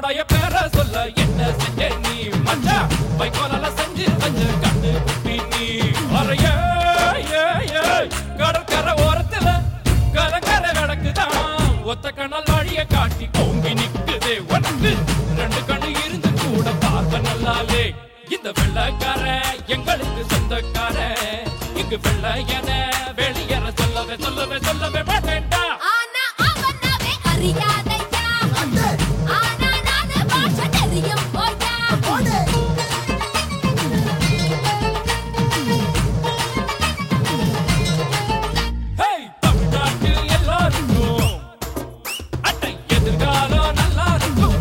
பய பேர சொல்ல என்ன செஞ்ச நீ மச்சா வைக்கோலால செஞ்சு வச்சு கண்ணு குட்டி நீ அறைய கடற்கரை ஓரத்துல கலங்கரை கிடக்குதான் ஒத்த கண்ணால் வழிய காட்டி கோங்கி நிக்குதே உனக்கு ரெண்டு கண்ணு இருந்து கூட பார்க்க நல்லாலே இந்த வெள்ளக்கார எங்களுக்கு சொந்தக்கார இங்கு வெள்ள என வெளியேற சொல்லவே மாட்டேன்டா ஆனா அவனவே அறியாதையா ஆனா நானு பாஷ தெரியும் போயா ஹே தமிழ்நாட்டில் எல்லாருக்கும் அட்டை எதிர்காலம் நல்லா இருக்கும்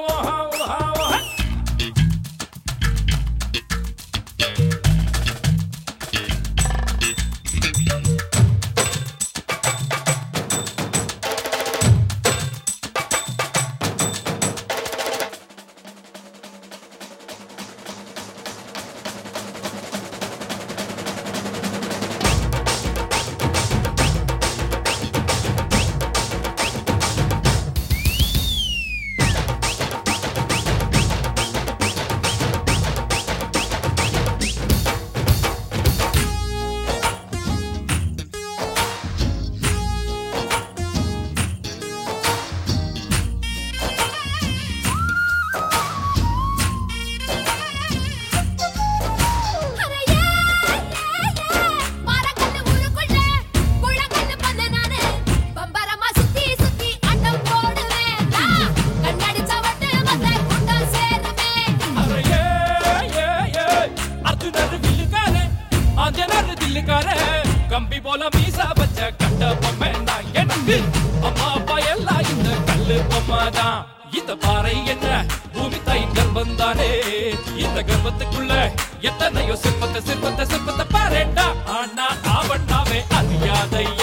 கம்பி போல மீசா வச்ச கட்ட பொம்மை தான் எனக்கு அம்மா அப்பா எல்லாம் இந்த கல்லு பொம்மை தான் இந்த பாறை என்ன பூமி தாயின் கர்ப்பம் தானே இந்த கர்ப்பத்துக்குள்ள எத்தனையோ சிற்பத்தை பாருண்டா ஆனா அவனாவே அறியாதை